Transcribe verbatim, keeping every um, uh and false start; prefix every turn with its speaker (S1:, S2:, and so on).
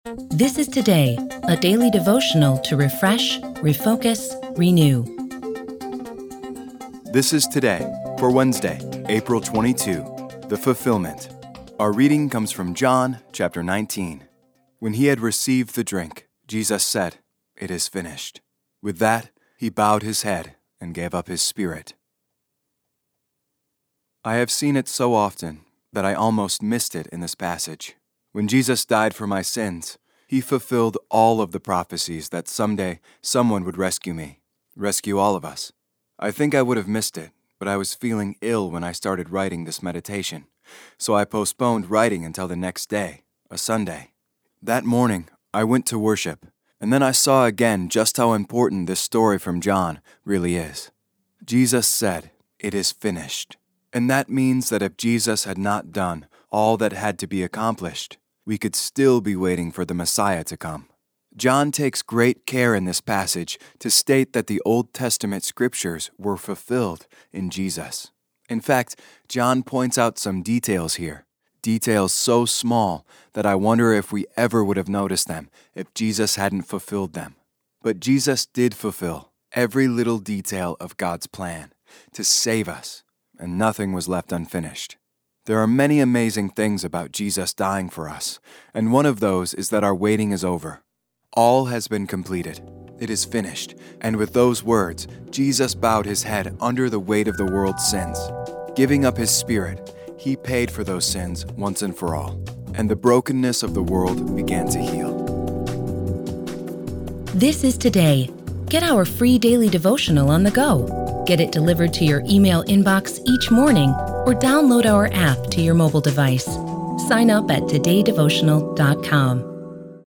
S1: This is Today, a daily devotional to refresh, refocus, renew.
S2: This is Today for Wednesday, April twenty-second, the fulfillment. Our reading comes from John chapter nineteen. When he had received the drink, Jesus said, "It is finished." With that, he bowed his head and gave up his spirit. I have seen it so often that I almost missed it in this passage. When Jesus died for my sins, he fulfilled all of the prophecies that someday someone would rescue me, rescue all of us. I think I would have missed it, but I was feeling ill when I started writing this meditation, so I postponed writing until the next day, a Sunday. That morning, I went to worship, and then I saw again just how important this story from John really is. Jesus said, "It is finished." And that means that if Jesus had not done all that had to be accomplished, we could still be waiting for the Messiah to come. John takes great care in this passage to state that the Old Testament scriptures were fulfilled in Jesus. In fact, John points out some details here, details so small that I wonder if we ever would have noticed them if Jesus hadn't fulfilled them. But Jesus did fulfill every little detail of God's plan to save us, and nothing was left unfinished. There are many amazing things about Jesus dying for us, and one of those is that our waiting is over. All has been completed. It is finished. And with those words, Jesus bowed his head under the weight of the world's sins. Giving up his spirit, he paid for those sins once and for all, and the brokenness of the world began to heal.
S1: This is Today. Get our free daily devotional on the go. Get it delivered to your email inbox each morning or download our app to your mobile device. Sign up at today devotional dot com.